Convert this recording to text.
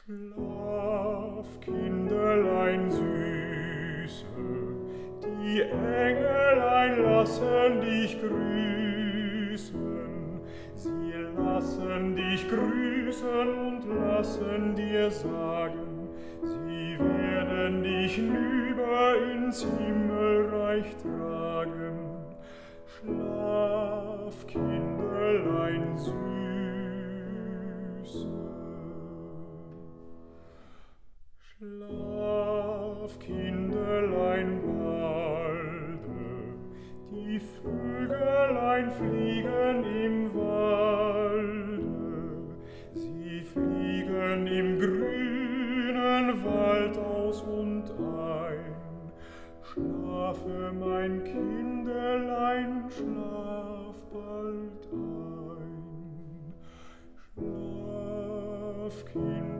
Schlaf, Kinderlein Süße, die Engelein lassen dich grüßen. Sie lassen dich grüßen und lassen dir sagen, sie werden dich hinüber ins Himmelreich tragen. Schlaf, Kinderlein Süße. Schlaf, Kinderlein balde, die Vögelein fliegen im Walde, sie fliegen im grünen Wald aus und ein. Schlafe, mein Kinderlein, schlaf bald ein. Schlaf, Kinderlein.